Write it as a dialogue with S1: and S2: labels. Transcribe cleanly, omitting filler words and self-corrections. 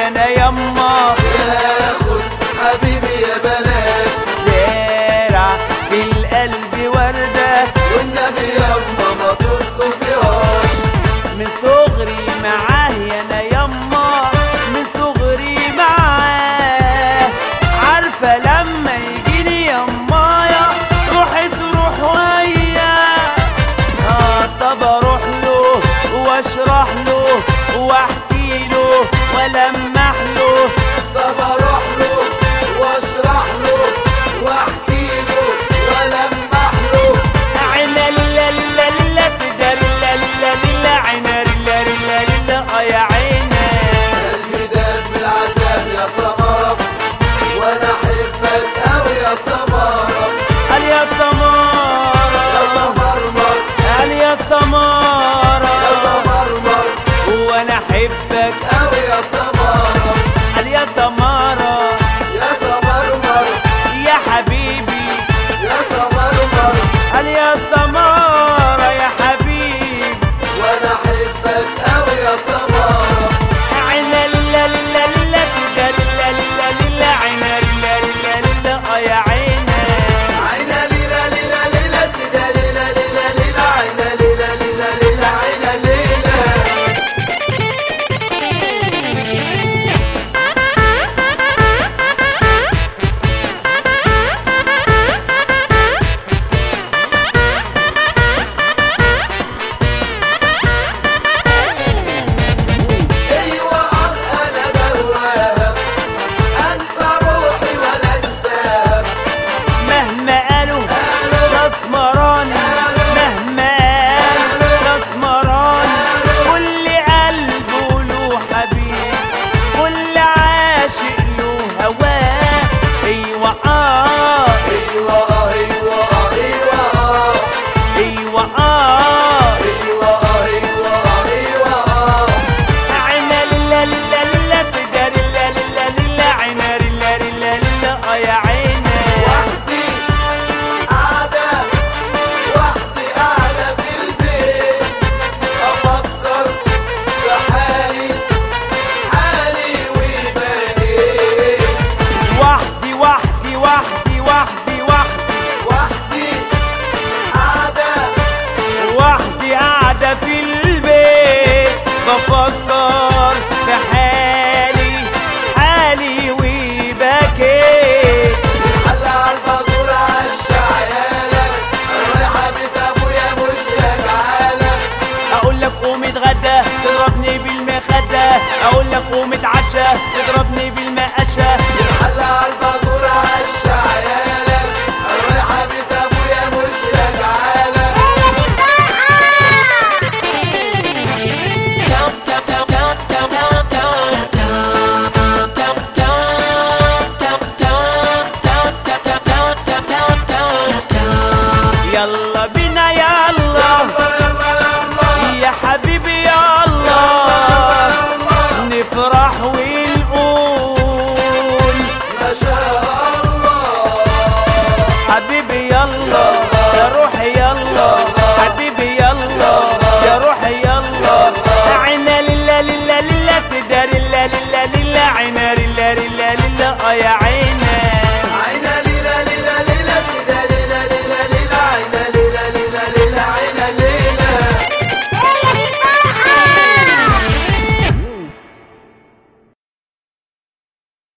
S1: انا يما
S2: ياخد حبيبي يا بلاش،
S1: زارع في القلب وردة
S2: والنبي يما ما تطفيهاش.
S1: من صغري معاه يا انا يما، من صغري معاه، عارفة لما يجيني يمايا روحي تروح وياه. طب اروح له واشرح له واحكي له والمح له،
S2: طب اروح له واشرح له واحكي له والمح له.
S1: عنا لا لا لا سدا لا لا لا عنا لا لا لا يا عينا.
S2: قلبي داب بالعذاب يا سمرة، وانا احبك اوي يا سمرة.
S1: قال يا سمارة
S2: يا سمرمر،
S1: قال يا سمارة
S2: يا سمرمر،
S1: وانا احبك
S2: اوي يا سمرة.